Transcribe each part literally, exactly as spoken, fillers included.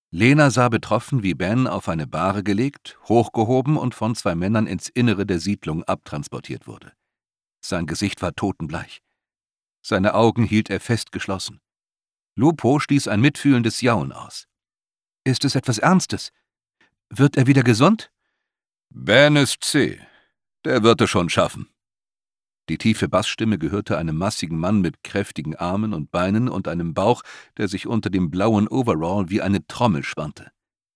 Lena sah betroffen, wie Ben auf eine Bahre gelegt, hochgehoben und von zwei Männern ins Innere der Siedlung abtransportiert wurde. Sein Gesicht war totenbleich. Seine Augen hielt er fest geschlossen. Lupo stieß ein mitfühlendes Jauen aus. »Ist es etwas Ernstes? Wird er wieder gesund?« »Ben ist zäh. Der wird es schon schaffen.« Die tiefe Bassstimme gehörte einem massigen Mann mit kräftigen Armen und Beinen und einem Bauch, der sich unter dem blauen Overall wie eine Trommel spannte.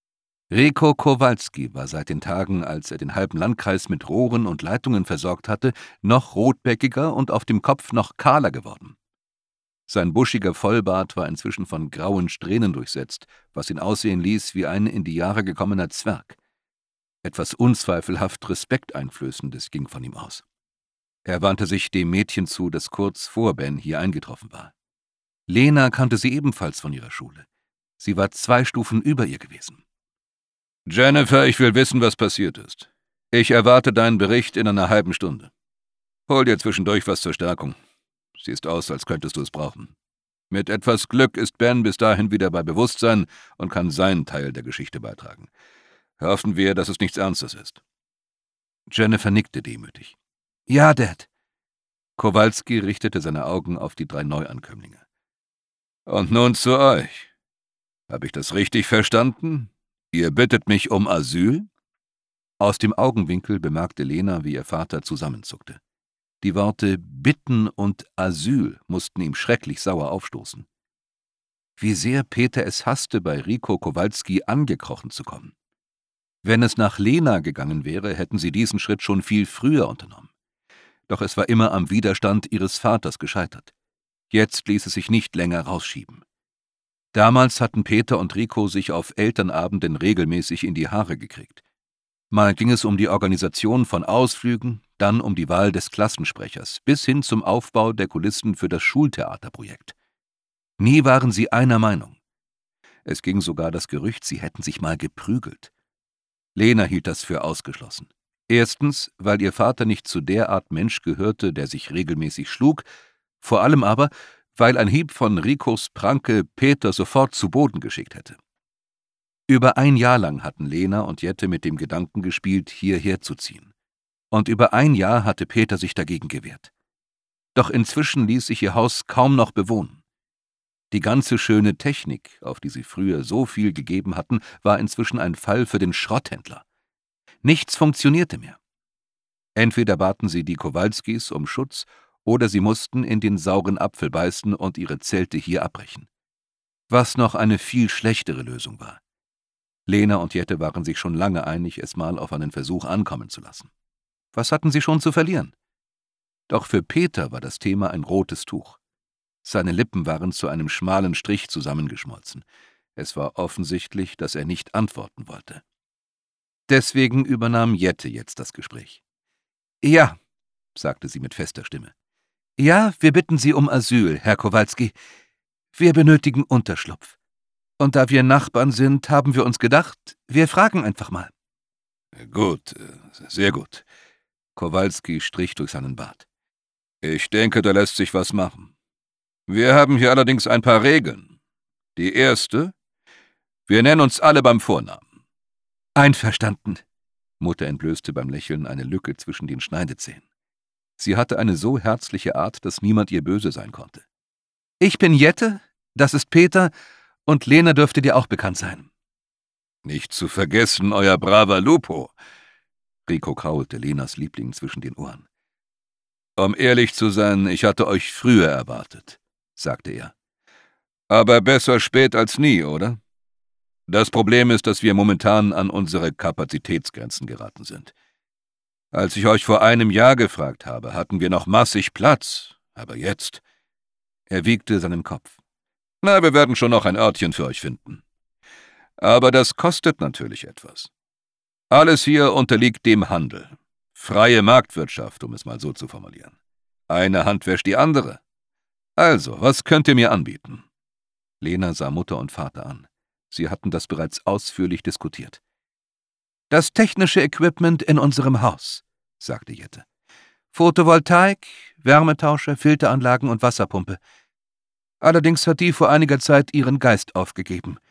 Rico Kowalski war seit den Tagen, als er den halben Landkreis mit Rohren und Leitungen versorgt hatte, noch rotbäckiger und auf dem Kopf noch kahler geworden. Sein buschiger Vollbart war inzwischen von grauen Strähnen durchsetzt, was ihn aussehen ließ wie ein in die Jahre gekommener Zwerg. Etwas unzweifelhaft Respekteinflößendes ging von ihm aus. Er wandte sich dem Mädchen zu, das kurz vor Ben hier eingetroffen war. Lena kannte sie ebenfalls von ihrer Schule. Sie war zwei Stufen über ihr gewesen. »Jennifer, ich will wissen, was passiert ist. Ich erwarte deinen Bericht in einer halben Stunde. Hol dir zwischendurch was zur Stärkung. Siehst aus, als könntest du es brauchen. Mit etwas Glück ist Ben bis dahin wieder bei Bewusstsein und kann seinen Teil der Geschichte beitragen. Hoffen wir, dass es nichts Ernstes ist.« Jennifer nickte demütig. »Ja, Dad.« Kowalski richtete seine Augen auf die drei Neuankömmlinge. »Und nun zu euch. Habe ich das richtig verstanden? Ihr bittet mich um Asyl?« Aus dem Augenwinkel bemerkte Lena, wie ihr Vater zusammenzuckte. Die Worte »bitten« und »Asyl« mussten ihm schrecklich sauer aufstoßen. Wie sehr Peter es hasste, bei Rico Kowalski angekrochen zu kommen. Wenn es nach Lena gegangen wäre, hätten sie diesen Schritt schon viel früher unternommen. Doch es war immer am Widerstand ihres Vaters gescheitert. Jetzt ließ es sich nicht länger rausschieben. Damals hatten Peter und Rico sich auf Elternabenden regelmäßig in die Haare gekriegt. Mal ging es um die Organisation von Ausflügen, dann um die Wahl des Klassensprechers, bis hin zum Aufbau der Kulissen für das Schultheaterprojekt. Nie waren sie einer Meinung. Es ging sogar das Gerücht, sie hätten sich mal geprügelt. Lena hielt das für ausgeschlossen. Erstens, weil ihr Vater nicht zu der Art Mensch gehörte, der sich regelmäßig schlug, vor allem aber, weil ein Hieb von Ricos Pranke Peter sofort zu Boden geschickt hätte. Über ein Jahr lang hatten Lena und Jette mit dem Gedanken gespielt, hierher zu ziehen. Und über ein Jahr hatte Peter sich dagegen gewehrt. Doch inzwischen ließ sich ihr Haus kaum noch bewohnen. Die ganze schöne Technik, auf die sie früher so viel gegeben hatten, war inzwischen ein Fall für den Schrotthändler. Nichts funktionierte mehr. Entweder baten sie die Kowalskis um Schutz, oder sie mussten in den sauren Apfel beißen und ihre Zelte hier abbrechen. Was noch eine viel schlechtere Lösung war. Lena und Jette waren sich schon lange einig, es mal auf einen Versuch ankommen zu lassen. Was hatten sie schon zu verlieren? Doch für Peter war das Thema ein rotes Tuch. Seine Lippen waren zu einem schmalen Strich zusammengeschmolzen. Es war offensichtlich, dass er nicht antworten wollte. Deswegen übernahm Jette jetzt das Gespräch. »Ja«, sagte sie mit fester Stimme. »Ja, wir bitten Sie um Asyl, Herr Kowalski. Wir benötigen Unterschlupf. Und da wir Nachbarn sind, haben wir uns gedacht, wir fragen einfach mal.« »Gut, sehr gut.« Kowalski strich durch seinen Bart. »Ich denke, da lässt sich was machen. Wir haben hier allerdings ein paar Regeln. Die erste: Wir nennen uns alle beim Vornamen.« »Einverstanden«, Mutter entblößte beim Lächeln eine Lücke zwischen den Schneidezähnen. Sie hatte eine so herzliche Art, dass niemand ihr böse sein konnte. »Ich bin Jette, das ist Peter, und Lena dürfte dir auch bekannt sein.« »Nicht zu vergessen, euer braver Lupo«, Rico kraulte Lenas Liebling zwischen den Ohren. »Um ehrlich zu sein, ich hatte euch früher erwartet«, sagte er. »Aber besser spät als nie, oder? Das Problem ist, dass wir momentan an unsere Kapazitätsgrenzen geraten sind. Als ich euch vor einem Jahr gefragt habe, hatten wir noch massig Platz, aber jetzt...« Er wiegte seinen Kopf. »Na, wir werden schon noch ein Örtchen für euch finden. Aber das kostet natürlich etwas. Alles hier unterliegt dem Handel. Freie Marktwirtschaft, um es mal so zu formulieren. Eine Hand wäscht die andere. Also, was könnt ihr mir anbieten?« Lena sah Mutter und Vater an. Sie hatten das bereits ausführlich diskutiert. »Das technische Equipment in unserem Haus«, sagte Jette. »Photovoltaik, Wärmetauscher, Filteranlagen und Wasserpumpe. Allerdings hat die vor einiger Zeit ihren Geist aufgegeben.